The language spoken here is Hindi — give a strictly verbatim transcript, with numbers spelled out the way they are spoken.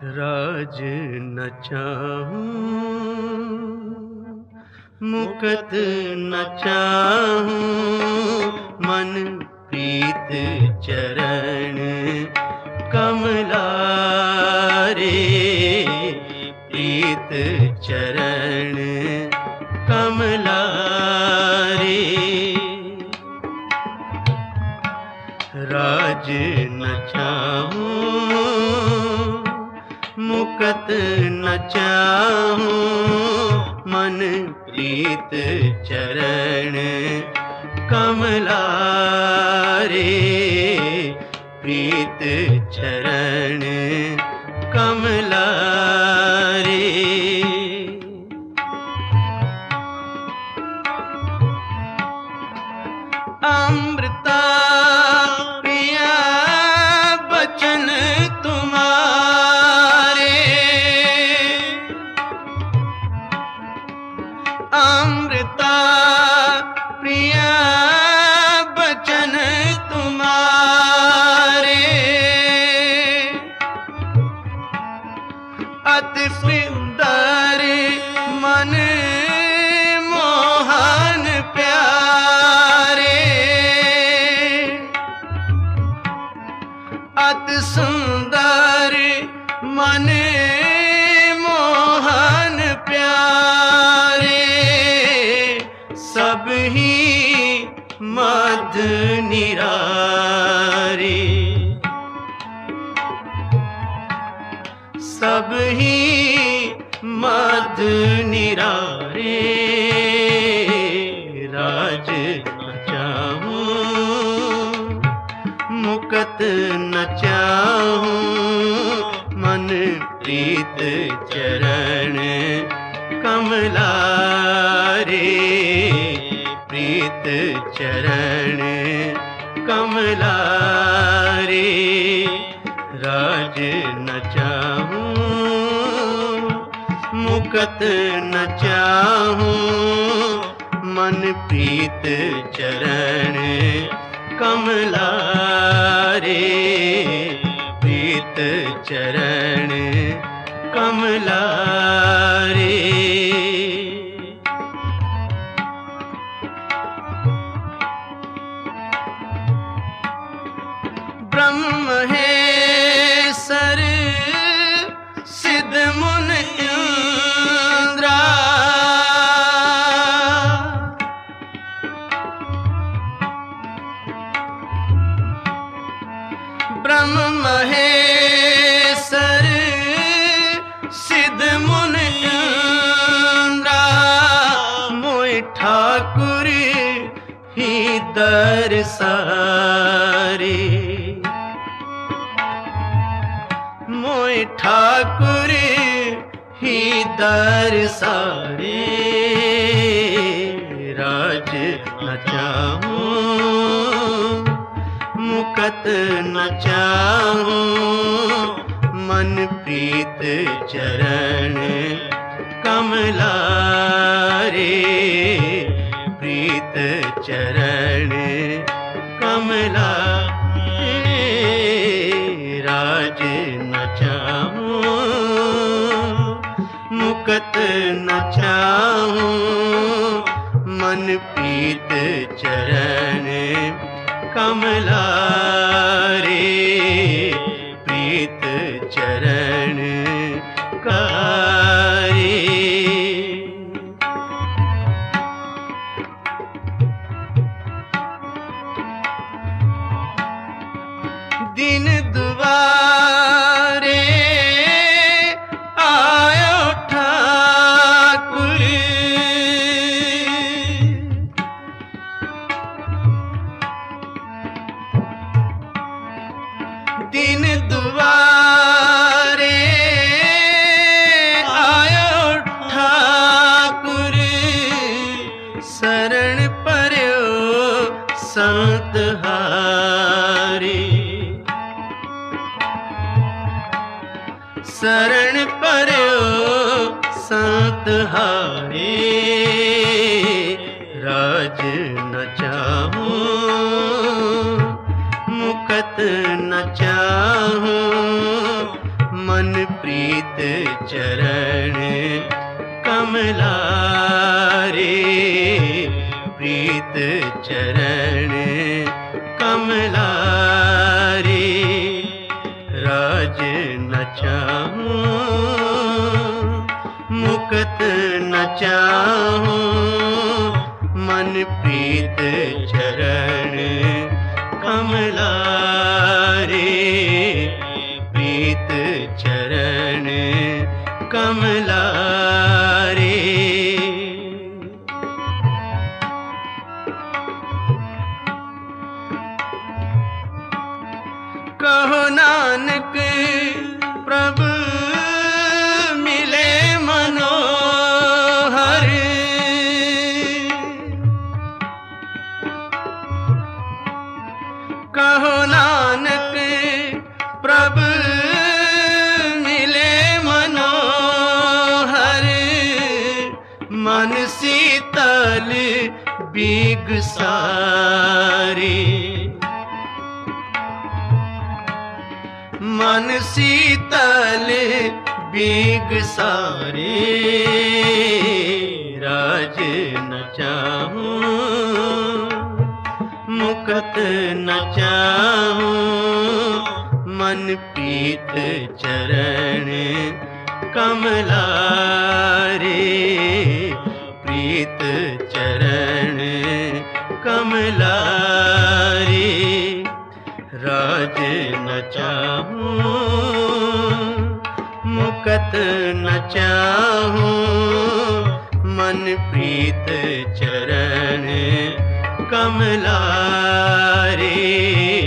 राज न चाहूं मुकत न चाहूं मन प्रीत चरण कमला रे प्रीत चरण कमला रे राज न चाहूं मुकत न चाहूं मन प्रीत चरण कमला रे प्रीत चरण कमला रे अमृता प्रिया बचन तुम्हारे अमृता प्रिया बचन तुम्हारे अति सुंदर मन मोहन प्यारे अति सुंदर मन मोहन प्यारे सब ही मध निरारे सब ही मध निरारे राज न चाहूं मुकत न चाहूं मन प्रीत चरण कमला रे प्रीत चरण कमला रे राज न चाहूं मुकत न चाहूं मन प्रीत चरण कमला रे प्रीत चरण कमला रे ब्रह्म है सर सिद्ध मुन इंद्रा ब्रह्म महेश्वर सिद्ध मुन इंद्रा मोय ठाकुर ही दरसारे मोय ठाकुर ही दरसारे राज न चाहूं मुकत न चाहूं मन प्रीत चरण कमला रे प्रीत चरण कमला रे राज न चाहूं मुकत न चाहूं मन प्रीत चरण कमला रे प्रीत चरण रे दिन दुआरे आयो ठाकुर दिन दुआरे आयो ठाकुर शरण पर्यो संत हारे शरण पर्यो संत हारे राज न चाहूं मुकत न चाहूं मन मन प्रीत चरण कमला रे, प्रीत चरण कमला रे। राज न चाहूं मुक्त न चाहूं, मन प्रीत चरण कमला रे, प्रीत चरण कमला रे। कहो नानक प्रभु मिले मनोहर, कहो नानक प्रभु मिले मनोहर, मन शीतल बीग सारी, मन शीतल बीग सारे। राज न चाहूं मुक्त न चाहूं, मन प्रीत चरण कमला रे, प्रीत चरण कमला रे। राज न चाहूं मुक्त न चाहूं, मन प्रीत चरण कमला रे।